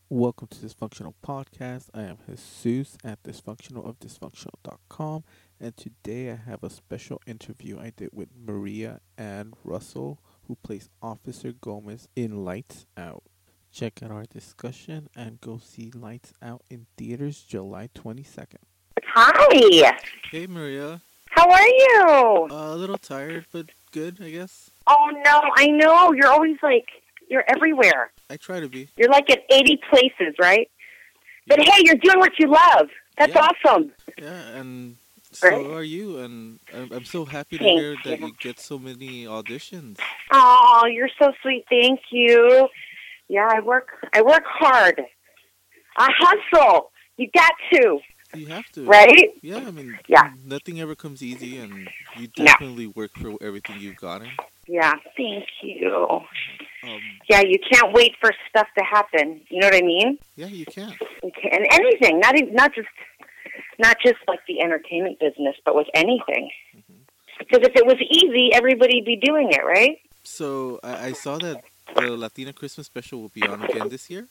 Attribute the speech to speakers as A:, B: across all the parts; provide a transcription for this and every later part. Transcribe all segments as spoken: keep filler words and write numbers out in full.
A: Welcome to Dysfunctional Podcast. I am Jesus at dysfunctional of dysfunctional dot com, and today I have a special interview I did with Maria Ann Russell, who plays Officer Gomez in Lights Out. Check out our discussion and go see Lights Out in theaters July twenty-second.
B: Hi.
A: Hey Maria,
B: How are you?
A: uh, a little tired but good, I guess.
B: Oh no, I know. You're always like you're everywhere.
A: I try to be.
B: You're like at eighty places, right? But
A: Yeah,
B: hey, you're doing what you love. That's
A: yeah,
B: awesome.
A: yeah, and
B: Right?
A: so are you, and I'm, I'm so happy to
B: Thank
A: hear that
B: you.
A: you get so many auditions.
B: Oh, you're so sweet. Thank you. Yeah, I work I work hard. I hustle. You got to,
A: You have to.
B: right?
A: Yeah, I mean,
B: Yeah.
A: nothing ever comes easy, and you
B: No.
A: definitely work for everything you've gotten.
B: Yeah. Thank you.
A: Um,
B: Yeah, you can't wait for stuff to happen. You know what I mean?
A: yeah, you can.
B: You can, and anything, not even, not just not just like the entertainment business, but with anything.
A: hmm
B: Because if it was easy, everybody'd be doing it, right?
A: So I, I saw that the Latina Christmas special will be on again this year.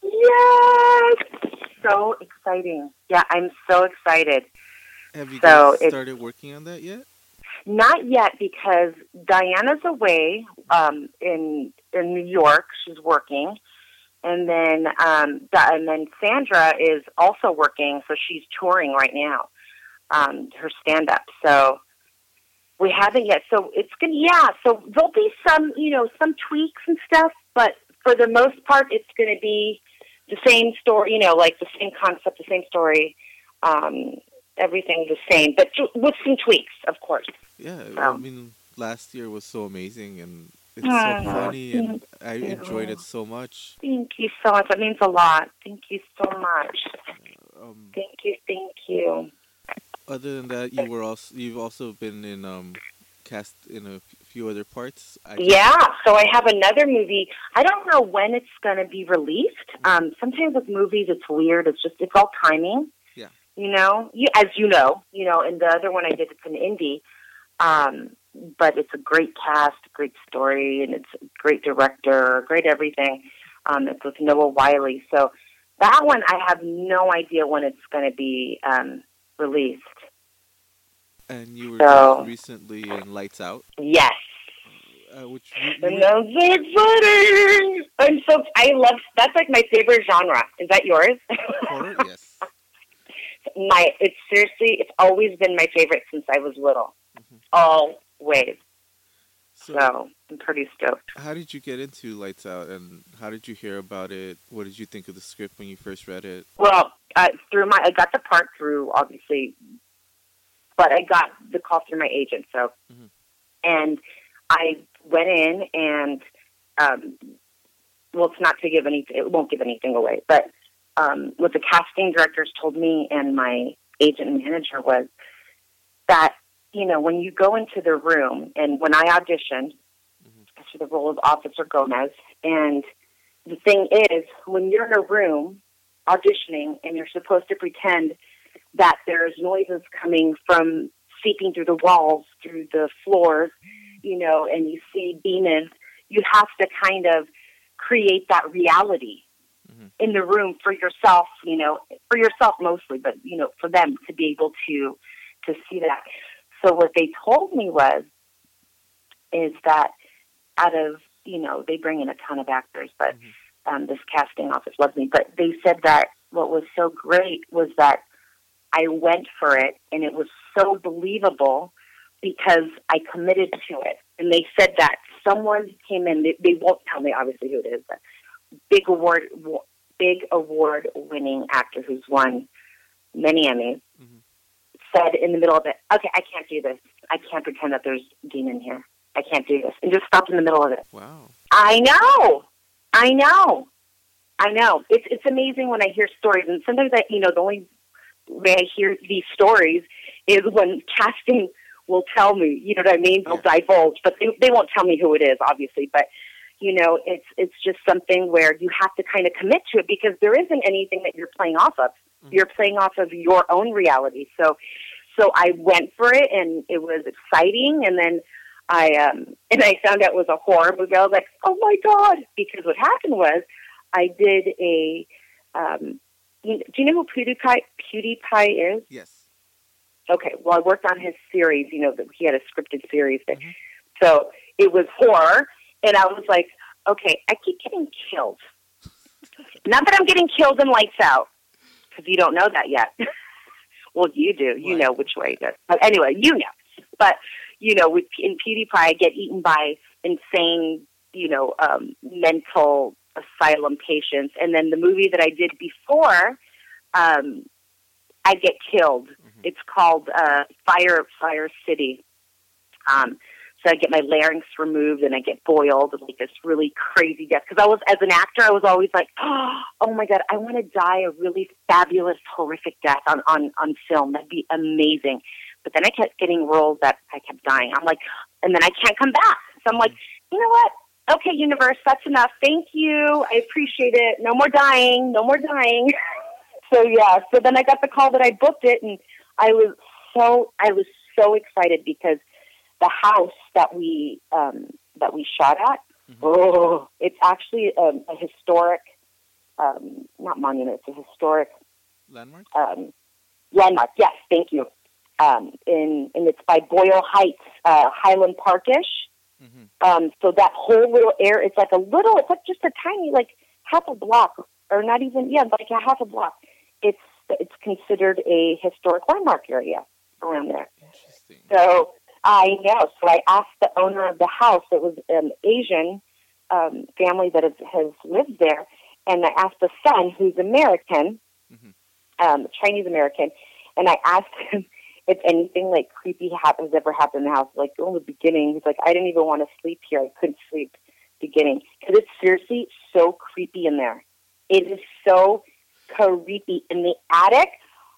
B: Yes! So exciting. Yeah, I'm so excited.
A: Have you
B: So
A: guys
B: it's
A: started working on that yet?
B: not yet because Diana's away um, in in New York. She's working, and then um, Di- and then Sandra is also working, so she's touring right now. Um, her stand up. So we haven't yet. So it's gonna yeah. So there'll be some you know some tweaks and stuff, but for the most part, it's gonna be the same story. You know, like the same concept, the same story. Um, everything the same, but t- with some tweaks, of course.
A: Yeah, I
B: So.
A: mean, last year was so amazing, and it's so
B: Oh,
A: funny, and
B: thank
A: I enjoyed it
B: you.
A: so much.
B: Thank you so much. That means a lot. Thank you so much.
A: Um,
B: Thank you. Thank you.
A: Other than that, you were also you've also been in um cast in a f- few other parts. I just
B: Yeah. So I have another movie. I don't know when it's going to be released.
A: Mhm.
B: Um, sometimes with movies, it's weird. It's just it's all timing.
A: Yeah.
B: You know, you, as you know, you know. And the other one I did, it's an indie. Um, but it's a great cast, great story, and it's a great director, great everything. Um, it's with Noah Wiley. So that one, I have no idea when it's going to be um, released.
A: And you were just
B: So
A: recently in Lights Out,
B: yes,
A: uh, which you, you
B: and
A: were
B: that's so exciting. I'm so I love that's like my favorite genre. Is that yours?
A: horror. Yes.
B: my it's seriously it's always been my favorite since I was little.
A: hmm
B: Always.
A: So,
B: So I'm pretty stoked.
A: how did you get into Lights Out, and how did you hear about it? What did you think of the script when you first read it?
B: Well, uh, through my I got the part through obviously, but I got the call through my agent. So
A: hmm
B: and I went in and um, well, it's not to give any it won't give anything away, but um, what the casting directors told me and my agent and manager was that you know when you go into the room and when I auditioned
A: hmm
B: for the role of Officer Gomez, and the thing is when you're in a room auditioning and you're supposed to pretend that there's noises coming from seeping through the walls, through the floors, you know, and you see demons, you have to kind of create that reality
A: hmm
B: in the room for yourself, you know, for yourself mostly, but, you know, for them to be able to, to see that. So what they told me was, is that out of, you know, they bring in a ton of actors, but
A: hmm
B: um, this casting office loves me, but they said that what was so great was that I went for it, and it was so believable because I committed to it. And they said that someone came in. They, they won't tell me obviously who it is, but big award, big award winning actor who's won many Emmys
A: hmm
B: said in the middle of it, "Okay, I can't do this. I can't pretend that there's a demon here. I can't do this," and just stopped in the middle of it.
A: Wow.
B: I know, I know, I know. It's it's amazing when I hear stories, and sometimes I, you know, the only way I hear these stories is when casting will tell me, you know what I mean? They'll
A: Yeah.
B: divulge, but they, they won't tell me who it is, obviously. But, you know, it's it's just something where you have to kind of commit to it because there isn't anything that you're playing off of.
A: hmm
B: You're playing off of your own reality. So, so I went for it, and it was exciting. And then I um, and I found out it was a horror movie. I was like, oh my god! Because what happened was I did a. Um, do you know who PewDiePie, PewDiePie is?
A: Yes.
B: Okay, well, I worked on his series. You know, he had a scripted series. That,
A: Mm-hmm.
B: So it was horror, and I was like, okay, I keep getting killed. Not that I'm getting killed in Lights Out, because you don't know that yet. Well, you do. You
A: Right.
B: know which way it does. But anyway, you know. But, you know, with in PewDiePie, I get eaten by insane, you know, um, mental asylum patients. And then the movie that I did before, um, I get killed. Mm-hmm. It's called uh, Fire Fire City. Um, so I get my larynx removed and I get boiled, like this really crazy death. Because I was, as an actor, I was always like, oh my God, I want to die a really fabulous, horrific death on, on, on film. That'd be amazing. But then I kept getting roles that I kept dying. I'm like, and then I can't come back. So I'm like, you know what? Okay, universe, that's enough. Thank you. I appreciate it. No more dying. No more dying. So yeah, so then I got the call that I booked it, and I was so, I was so excited because the house that we um, that we shot at, mm-hmm. oh, it's actually um, a historic, um, not monument, it's a historic
A: landmark.
B: Um, landmark, yes, thank you. Um, in and it's by Boyle Heights, uh, Highland Parkish. Mm-hmm. Um, so that whole little area, it's like a little, it's like just a tiny, like half a block, or not even, yeah, like a half a block. It's it's considered a historic landmark area around there.
A: Interesting.
B: So. I know. So I asked the owner of the house. It was an Asian um, family that has, has lived there. And I asked the son, who's American, mm-hmm. um, Chinese American, and I asked him if anything like creepy happens ever happened in the house. Like, oh, in the beginning, he's like, I didn't even want to sleep here. I couldn't sleep beginning. Because it's seriously so creepy in there. It is so creepy. In the attic,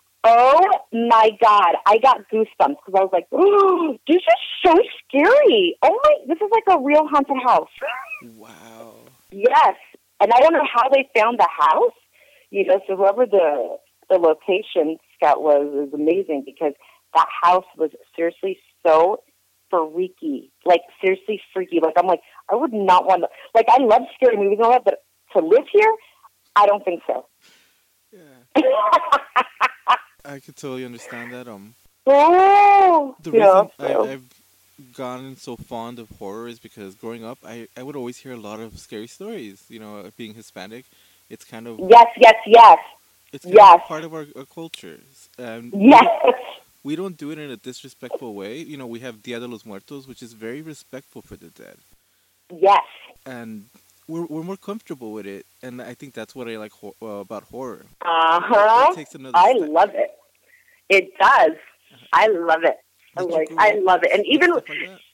B: oh my God, I got goosebumps because I was like, oh, this is so scary. Oh my, this is like a real haunted house.
A: Wow.
B: Yes. And I don't know how they found the house. You know, so whoever the the location scout was is amazing because that house was seriously so freaky. Like, seriously freaky. Like, I'm like, I would not want to, like, I love scary movies and all that, but to live here, I don't think so.
A: Yeah. I could totally understand that. Um,
B: oh,
A: the
B: yeah,
A: reason
B: so.
A: I, I've gotten so fond of horror is because growing up, I, I would always hear a lot of scary stories. You know, being Hispanic, it's kind of
B: yes, yes, yes.
A: It's kind
B: yes.
A: of part of our, our culture. Um,
B: yes.
A: We don't do it in a disrespectful way. You know, we have Dia de los Muertos, which is very respectful for the dead.
B: Yes.
A: And we're we're more comfortable with it, and I think that's what I like ho- uh, about horror.
B: Uh huh.
A: It takes another
B: I
A: step.
B: love it. It does. I love it. I'm like, I love it, and even.
A: Like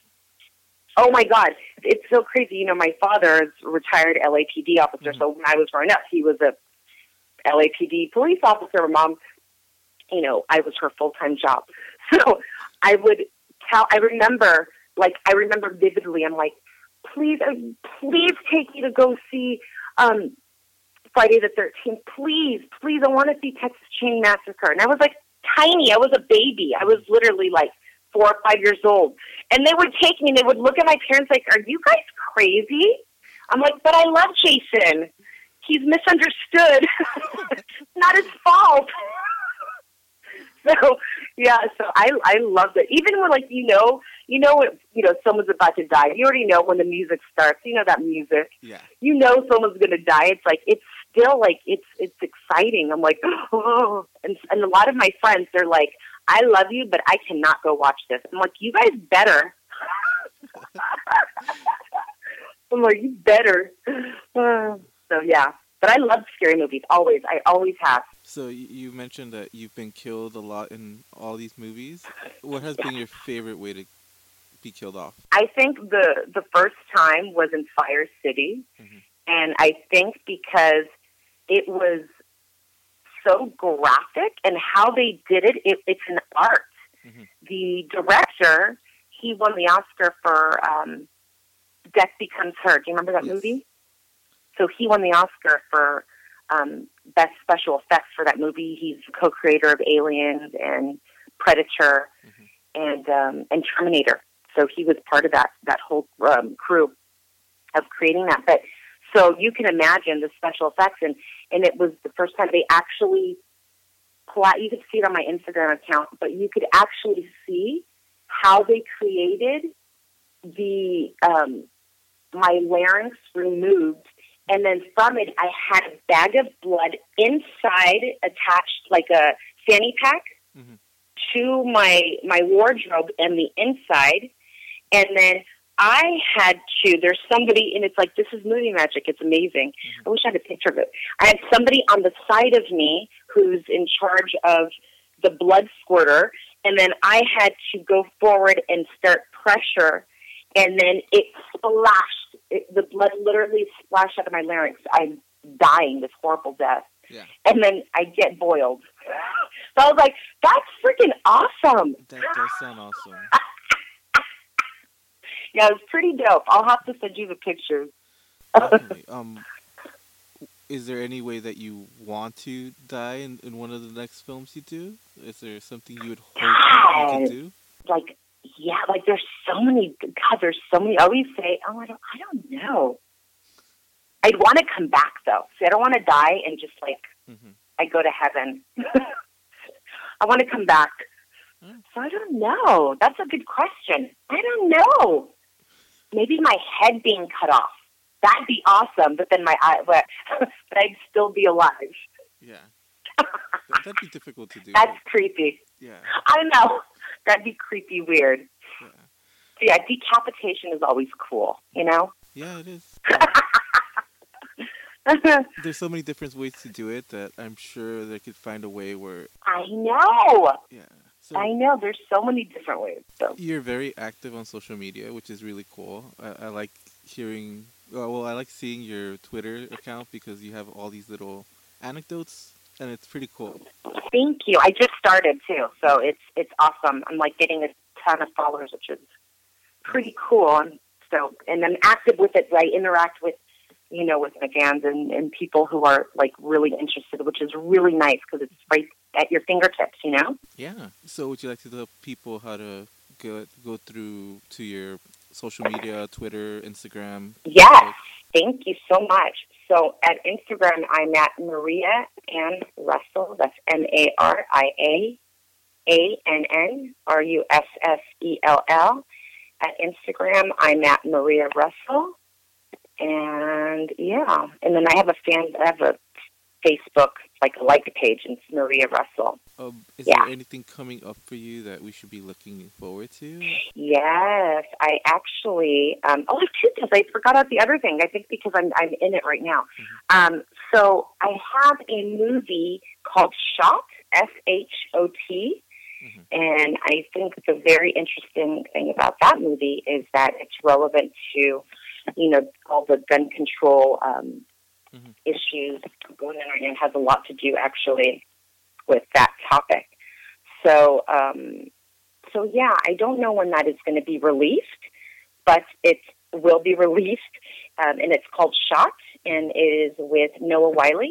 B: oh my God, it's so crazy. You know, my father is a retired L A P D officer, mm-hmm. so when I was growing up, he was a L A P D police officer. My mom, you know, I was her full-time job. So I would tell, I remember, like, I remember vividly, I'm like, please, please take me to go see um, Friday the thirteenth. Please, please, I want to see Texas Chain Massacre. And I was like tiny. I was a baby. I was literally like four or five years old. And they would take me and they would look at my parents like, are you guys crazy? I'm like, but I love Jason. He's misunderstood. Not his fault. So yeah, so I I loved it. Even when, like, you know, you know what, you know, someone's about to die. You already know when the music starts. You know that music.
A: Yeah.
B: You know someone's gonna die. It's like it's still like it's it's exciting. I'm like, oh, and and a lot of my friends, they're like, I love you, but I cannot go watch this. I'm like, you guys better. I'm like, you better. Uh, so yeah. But I love scary movies, always. I always have.
A: So you mentioned that you've been killed a lot in all these movies. What has been your favorite way to be killed off?
B: I think the, the first time was in Fire City. Mm-hmm. And I think because it was so graphic and how they did it, it it's an art. Mm-hmm. The director, he won the Oscar for um, Death Becomes Her. Do you remember that
A: yes.
B: movie? So he won the Oscar for um, Best Special Effects for that movie. He's co-creator of Aliens and Predator mm-hmm. and um, and Terminator. So he was part of that that whole um, crew of creating that. But So you can imagine the special effects, and, and it was the first time they actually, pla- you could see it on my Instagram account, but you could actually see how they created the, um, my larynx removed, and then from it, I had a bag of blood inside, attached like a fanny pack mm-hmm. to my my wardrobe and the inside, and then I had to. There's somebody, and it's like this is movie magic. It's amazing. Mm-hmm. I wish I had a picture of it. I had somebody on the side of me who's in charge of the blood squirter, and then I had to go forward and start pressure, and then it splashed. It, the blood literally splashed out of my larynx. I'm dying this horrible death.
A: Yeah.
B: And then I get boiled. So I was like, that's freaking awesome.
A: That does sound awesome.
B: Yeah, it was pretty dope. I'll have to send you the pictures.
A: Definitely. Um, is there any way that you want to die in, in one of the next films you do? Is there something you would hope
B: yes.
A: you could do?
B: Like, yeah, like there's so many, God, there's so many. I always say, oh, I don't, I don't know. I'd want to come back though. See, I don't want to die and just like, mm-hmm. I go to heaven. I want to come back. Mm. So I don't know. That's a good question. I don't know. Maybe my head being cut off. That'd be awesome. But then my eye, but, but I'd still be alive.
A: Yeah. That'd be difficult to do.
B: That's creepy.
A: Yeah.
B: I know. That'd be creepy weird.
A: Yeah.
B: So yeah, decapitation is always cool, you know?
A: Yeah, it is. There's so many different ways to do it that I'm sure they could find a way where...
B: I know!
A: Yeah. So
B: I know. There's so many different ways. So.
A: You're very active on social media, which is really cool. I, I like hearing... Uh, well, I like seeing your Twitter account because you have all these little anecdotes, and it's pretty cool.
B: Thank you. I just started, too, so it's it's awesome. I'm, like, getting a ton of followers, which is pretty cool. And so, and I'm active with it. I interact with, you know, with my fans and, and people who are, like, really interested, which is really nice because it's right at your fingertips, you know?
A: Yeah. So would you like to tell people how to go, go through to your social media, Twitter, Instagram?
B: Yes. Facebook? Thank you so much. So at Instagram, I'm at Maria Ann Russell. That's M A R I A A N N R U S S E L L. At Instagram, I'm at Maria Russell. And, yeah. And then I have a fan, I have a Facebook, like a like page, and it's Maria Russell.
A: Um, is
B: yeah.
A: there anything coming up for you that we should be looking forward to?
B: Yes, I actually, um, oh, I have two things. I forgot about the other thing, I think because I'm, I'm in it right now. Mm-hmm. Um, so I have a movie called Shot, S H O T, mm-hmm. and I think the very interesting thing about that movie is that it's relevant to, you know, all the gun control um, mm-hmm. issues going on right now. It has a lot to do, actually, with that topic. So, um, so yeah, I don't know when that is going to be released, but it will be released, um, and it's called Shot, and it is with Noah Wyle.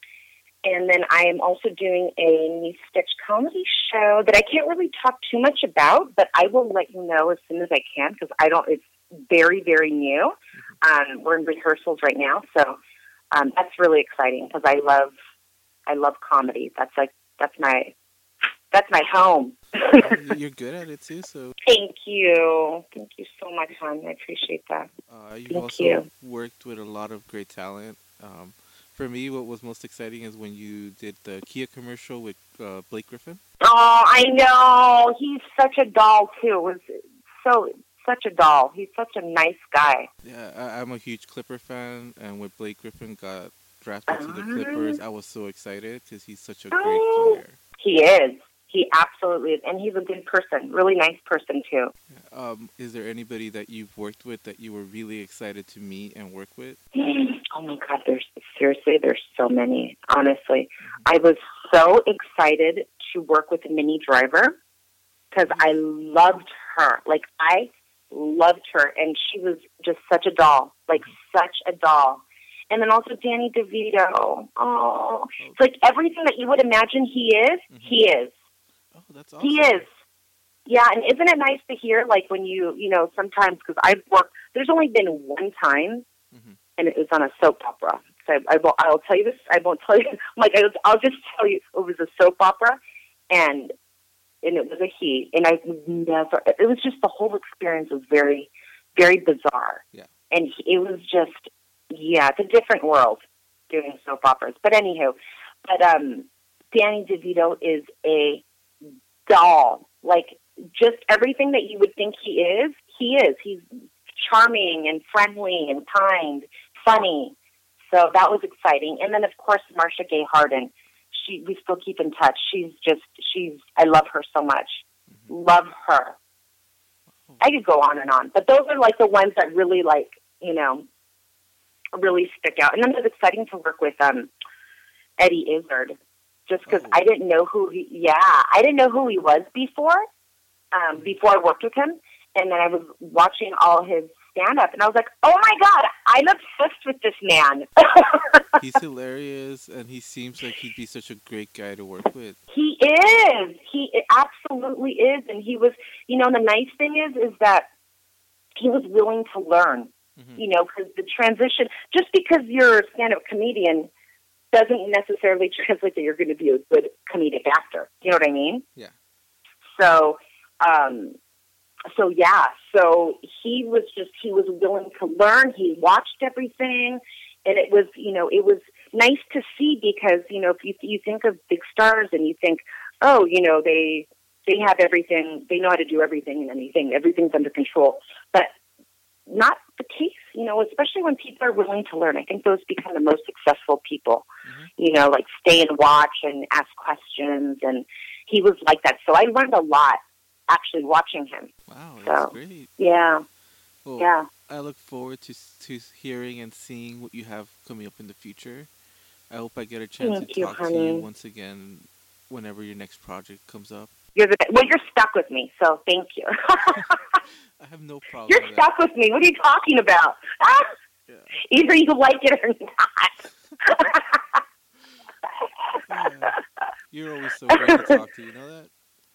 B: And then I am also doing a new sketch comedy show that I can't really talk too much about, but I will let you know as soon as I can, because I don't, it's very, very new. Um, we're in rehearsals right now, so um, that's really exciting because I love, I love comedy. That's like, that's my, that's my home.
A: You're good at it too, so.
B: Thank you. Thank you so much, hon. I appreciate that.
A: Uh, you've
B: Thank
A: also
B: you.
A: worked with a lot of great talent. Um, for me, what was most exciting is when you did the Kia commercial with uh, Blake Griffin.
B: Oh, I know. He's such a doll too. It was so such a doll. He's such a nice guy.
A: Yeah, I, I'm a huge Clipper fan, and when Blake Griffin got drafted uh-huh. to the Clippers, I was so excited because he's such a great
B: oh,
A: player.
B: He is. He absolutely is, and he's a good person. Really nice person too.
A: Um, is there anybody that you've worked with that you were really excited to meet and work with?
B: Oh my God, there's seriously, there's so many. Honestly, mm-hmm. I was so excited to work with Minnie Driver because I loved her. Like I loved her, and she was just such a doll. Like mm-hmm. such a doll. And then also Danny DeVito. Oh, it's like everything that you would imagine he is, mm-hmm. he is.
A: Oh, that's awesome.
B: He is. Yeah, and isn't it nice to hear, like, when you, you know, sometimes, because I've worked, there's only been one time, mm-hmm. and it was on a soap opera. So I, I will, I'll tell you this. I won't tell you. Like I'll, I'll just tell you, it was a soap opera, and and it was a he. And I never. It was just the whole experience was very, very bizarre.
A: Yeah.
B: And he, it was just, yeah, it's a different world doing soap operas. But anywho, but um, Danny DeVito is a doll. Like just everything that you would think he is, he is. He's charming and friendly and kind, funny. So that was exciting. And then, of course, Marcia Gay Harden. She, we still keep in touch. She's just, she's, I love her so much. Mm-hmm. Love her. I could go on and on. But those are, like, the ones that really, like, you know, really stick out. And then it was exciting to work with um, Eddie Izzard. Just because oh. I didn't know who he, yeah, I didn't know who he was before, um, before I worked with him. And then I was watching all his stand-up, and I was like, oh, my God, I'm obsessed with this man.
A: He's hilarious, and he seems like he'd be such a great guy to work with.
B: He is. He absolutely is. And he was, you know, the nice thing is, is that he was willing to learn, mm-hmm. you know, because the transition, just because you're a stand-up comedian doesn't necessarily translate that you're going to be a good comedic actor. You know what I mean?
A: Yeah.
B: So, um... So, yeah, so he was just, he was willing to learn. He watched everything, and it was, you know, it was nice to see because, you know, if you, you think of big stars and you think, oh, you know, they they have everything, they know how to do everything and anything, everything's under control. But not the case, you know, especially when people are willing to learn. I think those become the most successful people, mm-hmm. you know, like stay and watch and ask questions, and he was like that. So I learned a lot actually watching him.
A: Wow, that's
B: so,
A: great.
B: Yeah.
A: Well,
B: yeah.
A: I look forward to to hearing and seeing what you have coming up in the future. I hope I get a chance
B: Thank
A: to
B: you,
A: talk
B: honey.
A: to you once again whenever your next project comes up.
B: You're the well, you're stuck with me, so thank you.
A: I have no problem.
B: You're stuck with me. What are you talking about? Ah! Yeah. Either you like it or not.
A: Yeah. You're always so great to talk to. You know that?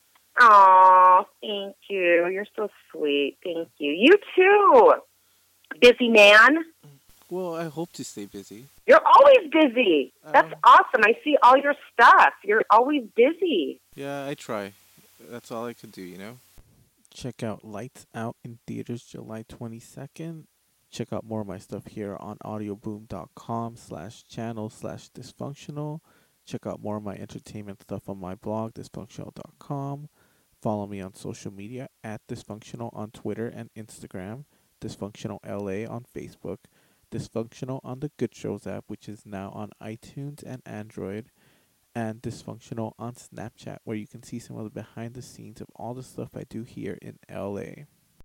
B: Oh, thank you. You're so sweet. Thank you. You too. Busy man.
A: Well, I hope to stay busy.
B: You're always busy. That's
A: um,
B: awesome. I see all your stuff. You're always busy.
A: Yeah, I try. That's all I could do, you know? Check out Lights Out in theaters July twenty-second. Check out more of my stuff here on audioboom.com slash channel slash dysfunctional. Check out more of my entertainment stuff on my blog, dysfunctional dot com. Follow me on social media at Dysfunctional on Twitter and Instagram, Dysfunctional L A on Facebook, Dysfunctional on the Good Shows app, which is now on iTunes and Android, and Dysfunctional on Snapchat, where you can see some of the behind the scenes of all the stuff I do here in L A.